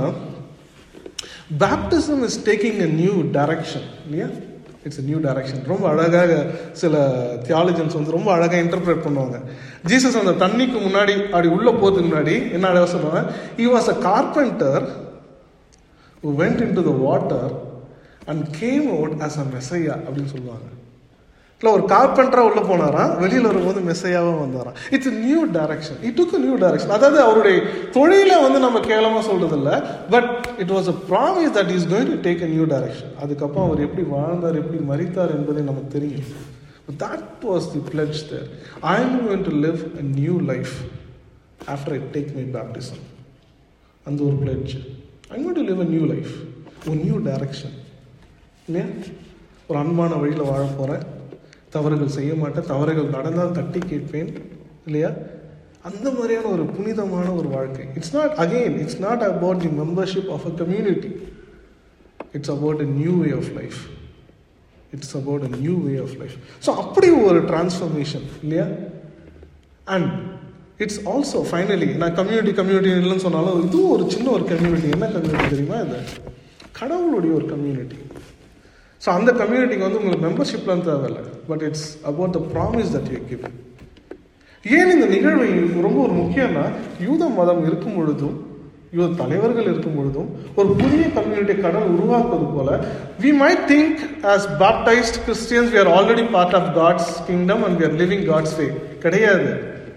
baptism is taking a new direction. இல்லையா? It's a new direction. ரொம்ப அழகாக சில தியாலஜன்ஸ் வந்து ரொம்ப அழகாக இன்டர்பிரேட் பண்ணுவாங்க. ஜீசஸ் அந்த தண்ணிக்கு முன்னாடி அப்படி உள்ள போகிறதுக்கு முன்னாடி என்ன அழகாக சொல்லுவாங்க, he was a carpenter who went into the water and came out as a messiah அப்படின்னு சொல்லுவாங்க. இல்லை, ஒரு கார்பெண்டராக உள்ளே போனாராம், வெளியில் வரும்போது மெஸ்ஸையாவும் வந்தாராம். It's new direction. It took new direction. அதாவது அவருடைய தொழிலை வந்து நம்ம கேவலமாக சொல்றது இல்லை, but it was a promise that is going to take a new direction. அதுக்கப்புறம் அவர் எப்படி வாழ்ந்தார், எப்படி மரித்தார் என்பதை நமக்கு தெரியும். That was the pledge there. I am going to live a new life after I take my baptism. அந்த ஒரு pledge. I am going to live a new life, ஒரு நியூ டைரக்ஷன். இல்லையா? ஒரு அன்பான வழியில் வாழ போகிறேன், தவறுகள் செய்ய மாட்டேன், தவறுகள் நடந்தால் தட்டி கேட்பேன். இல்லையா? அந்த மாதிரியான ஒரு புனிதமான ஒரு வாழ்க்கை. It's not again it's not about the membership of a community. It's about a new way of life. It's about a new way of life. So அப்படி ஒரு டிரான்ஸ்ஃபர்மேஷன். இல்லையா? அண்ட் இட்ஸ் ஆல்சோ ஃபைனலி, நான் community community இல்லைன்னு சொன்னாலும் இதுவும் ஒரு சின்ன ஒரு கம்யூனிட்டி. என்ன கம்யூனிட்டி தெரியுமா? இது கடவுளுடைய ஒரு கம்யூனிட்டி. ஸோ அந்த கம்யூனிட்டிக்கு வந்து உங்களுக்கு மெம்பர்ஷிப்லாம் தேவையில்லை, but it's about the promise that you give. ஏன் இந்த நிகழ்வு ரொம்ப ஒரு முக்கியம்னா, யூத மதம் இருக்கும் பொழுதும் யூத தலைவர்கள் இருக்கும் பொழுதும் ஒரு புதிய கம்யூனிட்டி கடவுள் உருவாக்குவது போல, we might think as baptized Christians we are already part of God's kingdom and we are living God's way. கிடையாது.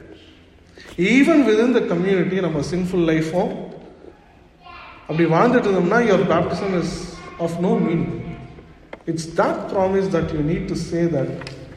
ஈவன் within the community நம்ம sinful லைஃபும் அப்படி வாழ்ந்துட்டு இருந்தோம்னா your baptism is of no meaning. It's that promise that you need to say that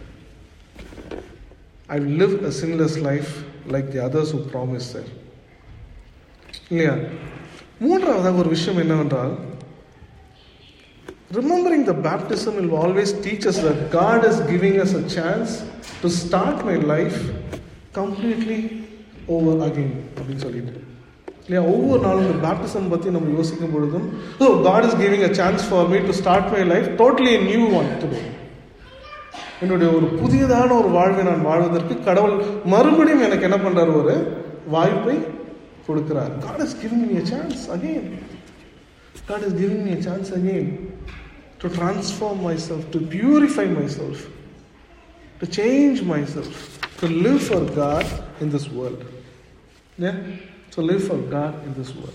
I will live a sinless life like the others who promised there. இல்லையா? மூன்றாவதாக ஒரு விஷயம் என்னவென்றால், remembering the baptism will always teach us that God is giving us a chance to start my life completely over again அப்படின்னு சொல்லிட்டு. இல்லையா? ஒவ்வொரு நாளும் இந்த பேப்டிசம் பற்றி நம்ம யோசிக்கும் பொழுதும், so God is giving a chance for me to start my life totally new one today. என்னுடைய ஒரு புதியதான ஒரு வாழ்வை நான் வாழ்வதற்கு கடவுள் மறுபடியும் எனக்கு என்ன பண்றாரு, ஒரு வாய்ப்பை கொடுக்கிறார். God is giving me a chance again. God is giving me a chance again to transform myself, to purify myself, to change myself, to live for God in this world. Yeah? To live for God in this world.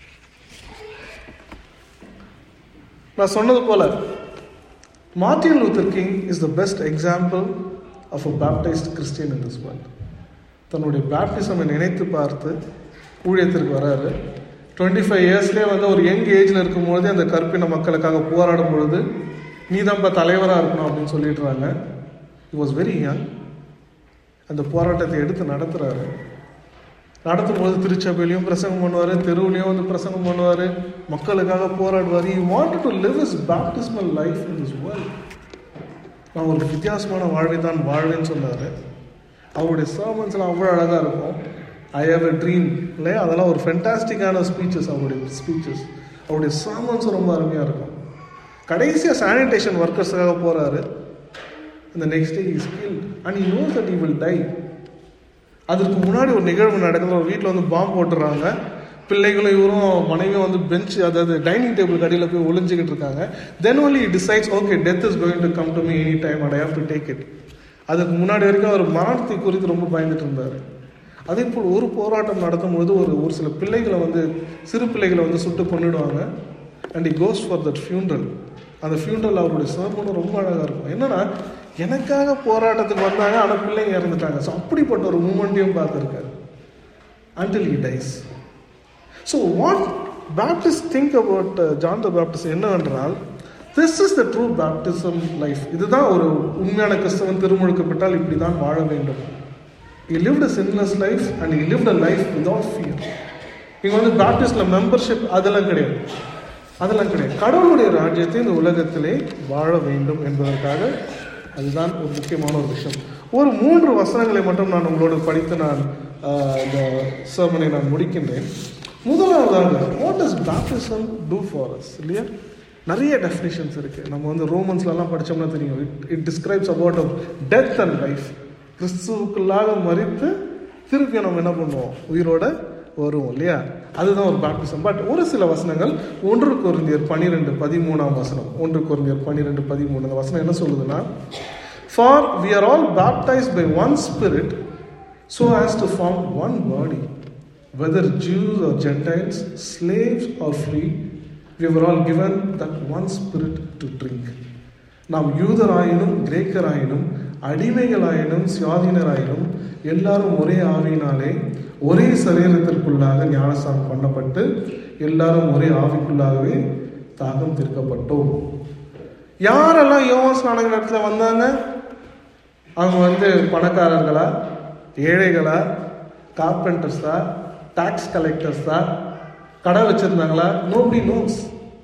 நான் சொன்னது போல, Martin Luther King is the best example of a baptized Christian in this world. தன்னுடைய பேப்டிசமை நினைத்து பார்த்து ஊழியத்திற்கு வராரு. Twenty five இயர்ஸ்லேயே வந்து ஒரு யங் ஏஜில் இருக்கும்பொழுது அந்த கற்பின மக்களுக்காக போராடும் பொழுது, நீ தான்ப்பா தலைவராக இருக்கணும் அப்படின்னு சொல்லிடுறாங்க. He was very young. அந்த போராட்டத்தை எடுத்து நடத்துகிறாரு. நடத்தும்போது திருச்சபையிலையும் பிரசங்கம் பண்ணுவார், தெருவுலையும் வந்து பிரசங்கம் பண்ணுவார், மக்களுக்காக போராடுவார். He wanted to live his baptismal life in this world. நான் ஒரு வித்தியாசமான வாழ்வை தான் வாழ்வேன்னு சொன்னார். அவருடைய சர்மன்ஸ்லாம் அவ்வளோ அழகாக இருக்கும். ஐ ஹேவ் எ ட்ரீம் இல்லையா, அதெல்லாம் ஒரு ஃபென்டாஸ்டிக்கான ஸ்பீச்சஸ். அவருடைய ஸ்பீச்சஸ், அவருடைய சர்மன்ஸ் ரொம்ப அருமையாக இருக்கும். கடைசியாக சானிடேஷன் ஒர்க்கர்ஸுக்காக போகிறாரு. அந்த next day is killed and he knows that he will die. அதுக்கு முன்னாடி ஒரு நிகழ்வு நடக்குது. ஒரு வீட்டில் வந்து பாம்பு போட்டுறாங்க. பிள்ளைகளும் இவரும் மனைவியும் வந்து பெஞ்ச், அதாவது டைனிங் டேபிள் கடையில் போய் ஒளிஞ்சிக்கிட்டு இருக்காங்க. Then only decides, okay, death is going to come to me any time and I have to take it. அதுக்கு முன்னாடி வரைக்கும் அவர் மரணத்தை குறித்து ரொம்ப பயந்துட்டு இருந்தார். அதே போல் ஒரு போராட்டம் நடத்தும் பொழுது ஒரு ஒரு சில பிள்ளைகளை வந்து, சிறு பிள்ளைகளை வந்து சுட்டு கொண்டுடுவாங்க. And he goes for that funeral. அந்த ஃபியூனரல் அவருடைய சர்மனும் ரொம்ப அழகாக இருக்கும். என்னன்னா, எனக்காக போராட்டத்துக்கு வந்தாங்க, ஆனால் பிள்ளைங்க இறந்துட்டாங்க. ஸோ அப்படிப்பட்ட ஒரு மூமெண்ட்டையும் பார்த்துருக்காரு. until he dies. So what Baptists think about uh, John the Baptist என்னவென்றால், this is the true baptism life. இதுதான் ஒரு உண்மையான கிறிஸ்தவன் திருமுழுக்கப்பட்டால் இப்படி தான் வாழ வேண்டும். He lived a sinless life and he lived a life without fear. இங்கே வந்து பேப்டிஸ்ட்ல மெம்பர்ஷிப் அதெல்லாம் கிடையாது, அதெல்லாம் கிடையாது. கடவுளுடைய ராஜ்யத்தை இந்த உலகத்திலே வாழ வேண்டும் என்பதற்காக அதுதான் ஒரு முக்கியமான ஒரு விஷயம். ஒரு மூன்று வசனங்களை மட்டும் நான் உங்களோடு படித்து நான் இந்த சர்மனை நான் முடிக்கின்றேன். முதலாவதாக, what does baptism do for us? இல்லையா, நிறைய டெஃபினிஷன்ஸ் இருக்குது. நம்ம வந்து ரோமன்ஸ்லாம் படித்தோம்னா தெரியும். It it describes about of death and life. கிறிஸ்துவுக்குள்ளாக மறித்து திருப்பி நம்ம என்ன பண்ணுவோம், உயிரோட வருவோம் இல்லையா, அதுதான் ஒரு பேப்டிசம். பட் ஒரு சில வசனங்கள், ஒன்று கொரிந்தியர் பன்னிரெண்டு பதிமூணாம் வசனம், ஒன்று கொரிந்தியர் பன்னிரெண்டு பதிமூணு அந்த வசனம் என்ன சொல்லுதுன்னா, For we are all baptized by one Spirit, so as to form one body, whether Jews or Gentiles, slaves or free, we were all given that one Spirit to drink. நாம் யூதராயினும் கிரேக்கராயினும் அடிமைகளாயினும் சுயாதீனராயினும் எல்லாரும் ஒரே ஆவியினாலே ஒரே சரீரத்திற்குள்ளாக ஞானஸ்நானம் பண்ணப்பட்டு எல்லாரும் ஒரே ஆவிக்குள்ளாகவே தாகம் தீர்க்கப்பட்டோம். யாரெல்லாம் யோவான் ஸ்நான நேரத்தில் வந்தாங்க? அவங்க வந்து பணக்காரர்களா, ஏழைகளா, கார்பெண்டர்ஸா, டாக்ஸ் கலெக்டர்ஸா, கடை வச்சிருந்தாங்களா? nobody knows.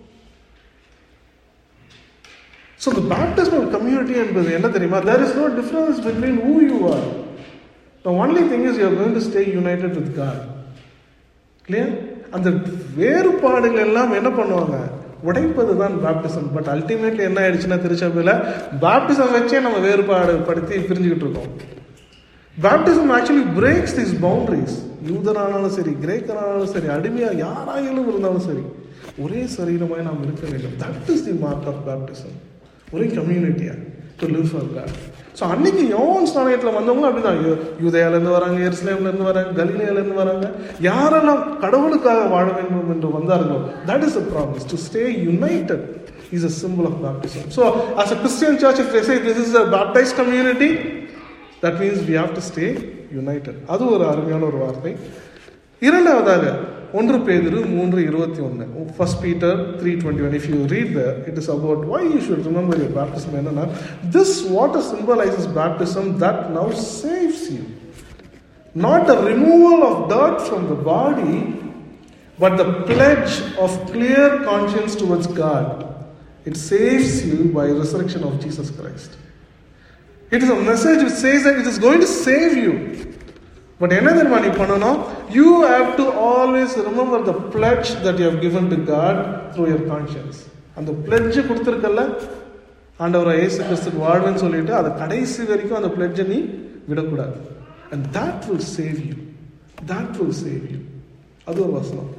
So the baptismal community என்பது என்ன தெரியுமா? There is no difference between who you are. The only thing is you are going to stay united with God. Clear? அந்த வேறுபாடுகள் எல்லாம் என்ன பண்ணுவாங்க, உடைப்பது தான் பேப்டிசம். பட் அல்டிமேட்லி என்ன ஆயிடுச்சுன்னா, திருச்சபையில் பேப்டிசம் வச்சே நம்ம வேறுபாடு படுத்தி பிரிஞ்சுக்கிட்டு இருக்கோம். Baptism actually breaks these boundaries. யூதரானாலும் சரி, கிரேக்கரானாலும் சரி, அடிமையா யாராயிலும் இருந்தாலும் சரி, ஒரே சரீரமாய் நாம் இருக்க வேண்டும். That is the mark of baptism. ஒரே கம்யூனிட்டியா to live for God. So அன்னைக்கு யோவான் ஸ்நானத்தில் வந்தவங்க அப்படிதான். யூதேயாலேருந்து வராங்க, எருசலேம்லேருந்து வராங்க, கலிலேயாலேருந்து வராங்க. யாரெல்லாம் கடவுளுக்காக வாழ வேண்டும் என்று வந்தார்களோ, that is a promise. To stay united is a simple of baptism. So as a Christian church, if they say this is a baptized community, that means we have to stay united. அது ஒரு அருமையான ஒரு வார்த்தை. இரண்டாவதாக, ஒன்று பேதுரு மூன்று இருபத்தி ஒன்று, first Peter three twenty one. If you read the, it is about why you should remember your baptism. என்னன்னா, this water symbolizes baptism that now saves you, not the removal of dirt from the body, but the pledge of clear conscience towards God. It saves you by resurrection of Jesus Christ. It is a message which says that it is going to save you. But என்ன தெரியுமா நீ பண்ணணும்? You have to always remember the pledge that you have given to God through your conscience. அந்த pledge கொடுத்திருக்கல்ல, ஆண்டவரே இயேசு கிறிஸ்துக்கு வாழ்வேன்னு சொல்லிட்டு அதை கடைசி வரைக்கும் அந்த pledge நீ விடக்கூடாது. And that will save you. That will save you. அது ஒரு வசனம்.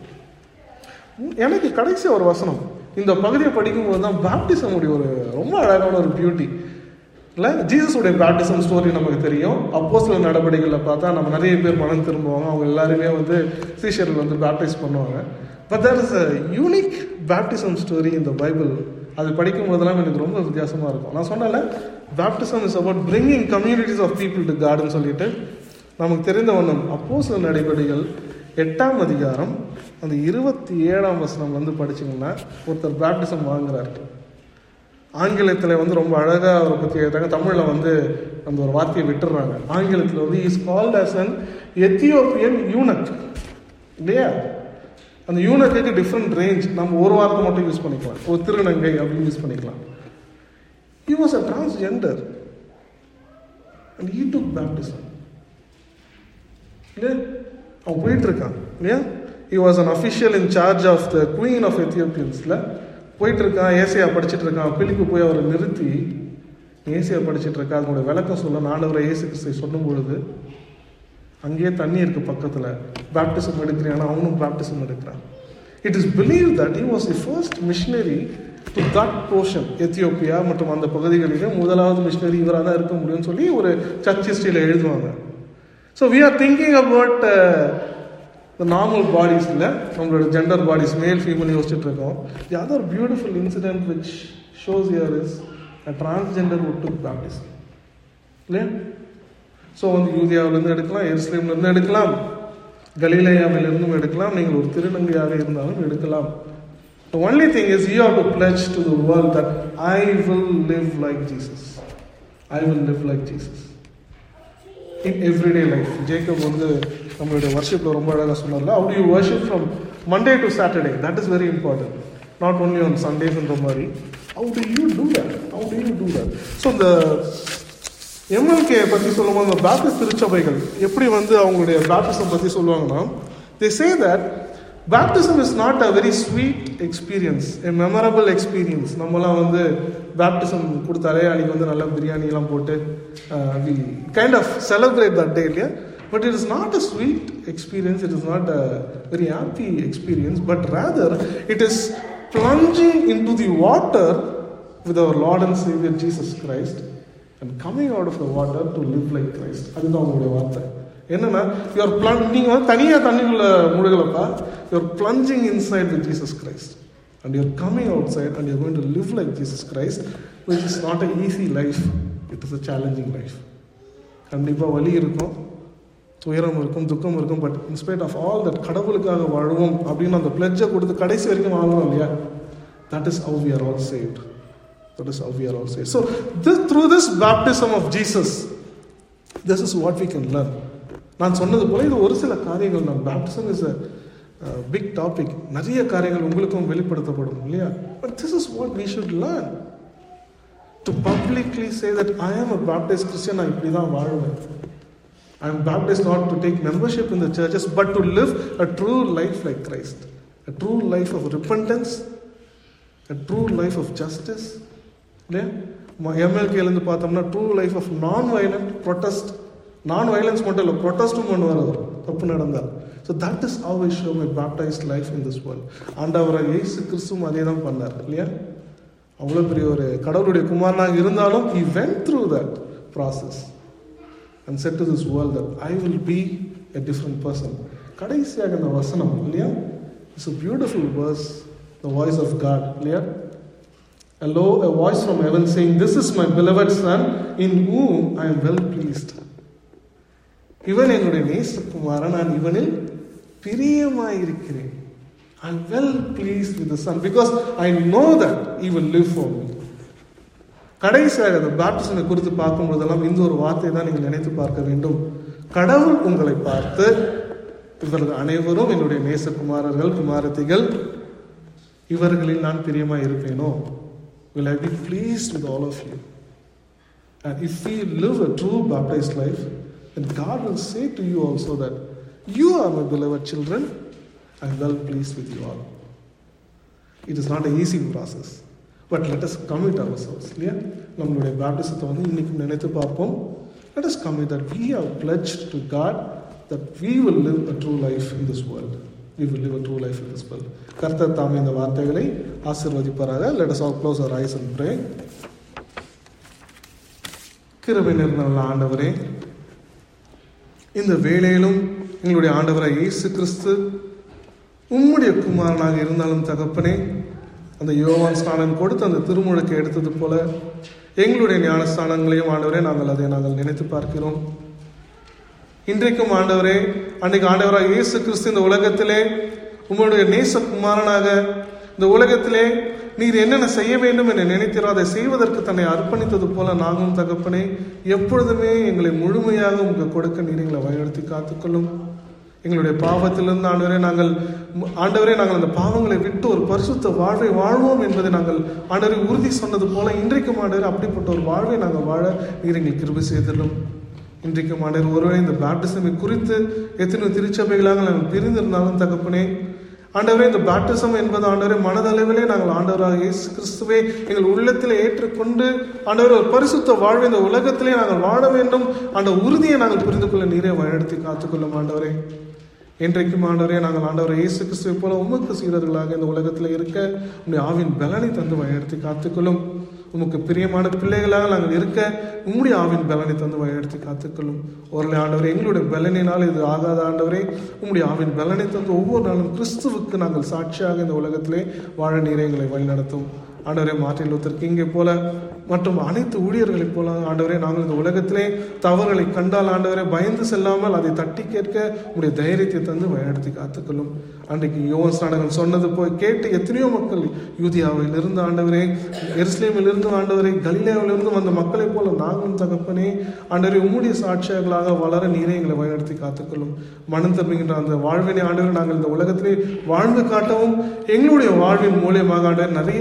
எனக்கு கடைசி ஒரு வசனம், இந்த பகுதியை படிக்கும்போது தான் பேப்டிசம் உடைய ஒரு ரொம்ப அழகான ஒரு பியூட்டி இல்லை. ஜீசஸுடைய பேப்டிசம் ஸ்டோரி நமக்கு தெரியும். அப்போஸ்தலர் நடவடிக்கைகளில் பார்த்தா நம்ம நிறைய பேர் மனம் திரும்புவாங்க. அவங்க எல்லாருமே வந்து சீஷர்கள் வந்து பேப்டைஸ் பண்ணுவாங்க. But there is a unique baptism story in the Bible. அது படிக்கும் போதெல்லாம் எனக்கு ரொம்ப வித்தியாசமாக இருக்கும். நான் சொன்னல, baptism is about bringing communities of people to காட்னு சொல்லிட்டு நமக்கு தெரிந்த ஒன்றும். அப்போஸ்தலர் நடவடிக்கைகள் எட்டாம் அதிகாரம் அந்த இருபத்தி ஏழாம் வசனம் வந்து படிச்சிங்கன்னா, ஒருத்தர் பேப்டிசம் வாங்குறாரு. ஆங்கிலத்தில் வந்து ரொம்ப அழகாக அவரை பற்றி எழுதுறாங்க. தமிழில் வந்து அந்த ஒரு வார்த்தையை விட்டுடுறாங்க. ஆங்கிலத்தில் வந்து is called as an Ethiopian eunuch இல்லையா. அந்த யூனக்கு டிஃப்ரெண்ட் ரேஞ்ச். நம்ம ஒரு வார்த்தை மட்டும் யூஸ் பண்ணிக்கலாம், ஒரு திருநங்கை அப்படின்னு யூஸ் பண்ணிக்கலாம். He was a transgender and he took baptism இல்லையா. அவன் போயிட்டு இருக்கான் இல்லையா. He was an official in charge of the queen of எத்தியோப்பியன்ஸில் போயிட்டு இருக்கான். ஏசியா படிச்சுட்டு இருக்கான். பிலிப்பு போய் அவரை நிறுத்தி, ஏசியா படிச்சுட்டு இருக்கா, அதனுடைய விளக்கம் சொல்ல ஆண்டவரை இயேசு கிறிஸ்து சொல்லும் பொழுது, அங்கேயே தண்ணி இருக்கு பக்கத்தில், பேப்டிசம் எடுக்கிறான். அவனும் பேப்டிசம் எடுக்கிறான். It is believe that he was the first missionary to that portion. Ethiopia மற்றும் அந்த பகுதிகளிலே முதலாவது மிஷனரி இவராக தான் இருக்க முடியும்னு சொல்லி ஒரு சர்ச் ஹிஸ்டரியில் எழுதுவாங்க. So we are thinking about the normal bodies இல்லை, நம்மளோட ஜெண்டர் பாடிஸ், மேல் ஃபீமேல் யோசிச்சுட்டு இருக்கோம். The other beautiful incident which shows here is a transgender who took baptism இல்லையா. ஸோ வந்து யூதியாவிலேருந்து எடுக்கலாம், எருசலேம்லேருந்து எடுக்கலாம், கலிலேயாவிலிருந்தும் எடுக்கலாம், நீங்கள் ஒரு திருநங்கையாக இருந்தாலும் எடுக்கலாம். The only thing is you have to pledge to the world that I will live like Jesus. I will live like Jesus in everyday life. Jacob வந்து நம்மளுடைய வர்ஷிப்பில் ரொம்ப அழகாக சொன்னார்ல, how do you worship from Monday to Saturday? That is very important. Not only on Sundays and மாதிரி. How do you do that? How do you do that? So the MLK பற்றி சொல்லும்போது அந்த Baptist திருச்சபைகள் எப்படி வந்து அவங்களுடைய baptism பற்றி சொல்லுவாங்கன்னா, they say that baptism is not a very sweet experience, a memorable experience. நம்மலாம் வந்து பேப்டிசம் கொடுத்தாலே அன்றைக்கி வந்து நல்லா பிரியாணிலாம் போட்டு we kind of celebrate that day இல்லையா. But it is not a sweet experience, it is not a very happy experience, but rather it is plunging into the water with our Lord and Savior Jesus Christ and coming out of the water to live like Christ. அதுதான் அவங்களுடைய வார்த்தை. என்னன்னா, you are plunging, நீங்கள் வந்து தனியாக தண்ணிக்குள்ள முழுகலப்பா, you are plunging inside with Jesus Christ and you are coming outside and you are going to live like Jesus Christ, which is not an easy life, it is a challenging life. கண்டிப்பாக வலி இருக்கும், துயரம் இருக்கும், துக்கம் இருக்கும். But in spite of all that கடவுளுக்காக வாழ்வோம் அப்படின்னு அந்த பிளட்ஜை கொடுத்து கடைசி வரைக்கும் வாழ்வோம் இல்லையா. That is how we are all saved. That is how we are all saved. So this through this baptism of Jesus, this is what we can learn. நான் சொன்னது போல இது ஒரு சில காரியங்கள் தான். Baptism is a big topic. நிறைய காரியங்கள் உங்களுக்கும் வெளிப்படுத்தப்படும் இல்லையா. But this is what we should learn. To publicly say that I am a baptised Christian, நான் இப்படி தான் வாழ்வேன். I am baptized not to take membership in the churches, but to live a true life like Christ. A true life of repentance, a true life of justice. எம்எல்கேலேருந்து பார்த்தோம்னா true life of non violent protest. Non violence மட்டும் இல்லை, ப்ரொட்டஸ்ட்டும் பண்ணுவார் அவர் தப்பு நடந்தார். So that is how I show my baptised life in this world. ஆண்டவராக இயேசு கிறிஸ்துவும் அதே தான் பண்ணார் இல்லையா. அவ்வளோ பெரிய ஒரு கடவுளுடைய குமாரனாக இருந்தாலும் he went through that process and said to this world that I will be a different person. கடைசியாக இந்த வசனம் இல்லையா, it's a beautiful verse, the voice of God இல்லையா. Hello, a voice from heaven saying, this is my beloved son in whom I am well pleased. இவன் என்னுடைய நேசகுமாரன், நான் இவனில் பிரியமாயிருக்கிறேன். I am well pleased with the son because I know that he will live for me. கடைசியாக அந்த பேப்டிசமை குறித்து பார்க்கும்போதெல்லாம் இந்த ஒரு வார்த்தை தான் நீங்கள் நினைத்து பார்க்க வேண்டும். கடவுள் உங்களை பார்த்து, இவர்கள் அனைவரும் என்னுடைய நேசகுமாரர்கள் குமாரத்திகள், இவர்களில் நான் பிரியமாக இருப்பேனோ. Will I be pleased with all of you? And if we live a true baptized life, then God will say to you also that you are my beloved children, I am well pleased with you all. It is not an easy process. But let us commit ourselves. இல்லையா, நம்மளுடைய பேப்டிசத்தை வந்து இன்னைக்கு நினைத்து பார்ப்போம். Let us commit that we have pledged to God that we will live a true life in this world. We will live a true life in this world. கர்த்தர் தாமே இந்த வார்த்தைகளை ஆசீர்வதிப்பாராக. Let us all close our eyes and pray. கிருபை நிறைந்த நல்ல ஆண்டவரே, இந்த வேளையிலும் எங்களுடைய ஆண்டவராய் இயேசு கிறிஸ்து உம்முடைய குமாரனாக இருந்தாலும் தகப்பனே, அந்த யோவான் ஸ்நானம் கொடுத்து அந்த திருமுழுக்கை எடுத்தது போல எங்களுடைய ஞானஸ்தானங்களையும் ஆண்டவரே நாங்கள் அதை நாங்கள் நினைத்து பார்க்கிறோம். இன்றைக்கும் ஆண்டவரே, அன்றைக்கு ஆண்டவராக இயேசு கிறிஸ்து இந்த உலகத்திலே உங்களுடைய நேசகுமாரனாக இந்த உலகத்திலே நீர் என்னென்ன செய்ய வேண்டும் என நினைக்கிறோம் அதை செய்வதற்கு தன்னை அர்ப்பணித்தது போல நாங்களும் தகப்பனே எப்பொழுதுமே எங்களை முழுமையாக உங்களுக்கு கொடுக்க நீர் எங்களை வழிநடத்தி காத்துக்கொள்ளும். எங்களுடைய பாவத்திலிருந்து ஆண்டவரே நாங்கள் ஆண்டவரே நாங்கள் அந்த பாவங்களை விட்டு ஒரு பரிசுத்த வாழ்வை வாழ்வோம் என்பதை நாங்கள் ஆண்டவரை உறுதி சொன்னது போல இன்றைக்கும் ஆண்டவரே அப்படிப்பட்ட ஒரு வாழ்வை நாங்கள் வாழ நீர் எங்களுக்கு கிருபை செய்திடலும். இன்றைக்கும் ஆண்டவர் ஒருவேளை இந்த பேப்டிசமை குறித்து எத்தனை திருச்சபைகளாக நாங்கள் பிரிந்திருந்தாலும் தகப்பனே ஆண்டவரே, இந்த பேப்டிசம் என்பது ஆண்டவரே மனதளவிலே நாங்கள் ஆண்டவராக இயேசு கிறிஸ்துவை எங்கள் உள்ளத்திலே ஏற்றுக்கொண்டு ஆண்டவரே ஒரு பரிசுத்த வாழ்வை இந்த உலகத்திலே நாங்கள் வாழ வேண்டும் அந்த உறுதியை நாங்கள் புரிந்து கொள்ள நீரே வழிநடத்தி காத்துக்கொள்ளும். ஆண்டவரே, இன்றைக்கும் ஆண்டவரே நாங்கள் ஆண்டவரை இயேசு கிறிஸ்துவை போல உமக்கு சீடர்களாக இந்த உலகத்தில் இருக்க உங்களுடைய ஆவின் பலனை தந்து வழிநடத்தி காத்துக்கொள்ளும். உமக்கு பிரியமான பிள்ளைகளாக நாங்கள் இருக்க உம்முடைய ஆவின் பலனை தந்து வழிநடத்தி காத்துக்கொள்ளும். ஒரு ஆண்டவரே, எங்களுடைய பலனினால் இது ஆகாத ஆண்டவரே, உம்முடைய ஆவின் பலனை தந்து ஒவ்வொரு நாளும் கிறிஸ்துவுக்கு நாங்கள் சாட்சியாக இந்த உலகத்திலே வாழ நீரை எங்களை வழிநடத்தும். ஆண்டவரே, மார்ட்டின் லூத்தர் கிங்கை போல மற்றும் அனைத்து ஊழியர்களைப் போல ஆண்டவரே நாங்கள் இந்த உலகத்திலே தவறுகளை கண்டால் ஆண்டவரே பயந்து செல்லாமல் அதை தட்டி கேட்க உங்களுடைய தைரியத்தை தந்து வழிநடத்தி காத்துக்கொள்ளும். அன்றைக்கு யோவான் ஸ்நானகன் சொன்னது போய் கேட்டு எத்தனையோ மக்கள் யூதியாவில் இருந்து ஆண்டவரே, எருசலேமில் இருந்து ஆண்டவரே, கலிலேயாவிலிருந்து வந்த மக்களைப் போல நாங்களும் தகப்பனே ஆண்டவரே உம்முடைய சாட்சியங்களாக வளர நீரை எங்களை வழிநடத்தி காத்துக்கொள்ளும். மனம் திரும்புகின்ற அந்த வாழ்வினை ஆண்டவரை நாங்கள் இந்த உலகத்திலே வாழ்ந்து காட்டவும் எங்களுடைய வாழ்வின் மூலியமாக ஆண்டவர் நிறைய பேருக்கு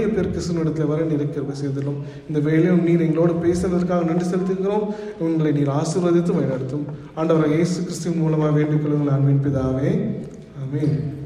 கிறிஸ்துவனிடத்தில் வர நீர் கிருபை செய்துள்ளோம். இந்த வேளையும் நீர் எங்களோடு பேசுவதற்காக நன்றி செலுத்துகிறோம். உங்களை நீர் ஆசீர்வதித்து வழிநடத்தும். ஆண்டவராகிய இயேசு கிறிஸ்துவின் மூலமாக வேண்டிக் கொள்ளுங்கள் அன்பின் பிதாவே. ஆமென்.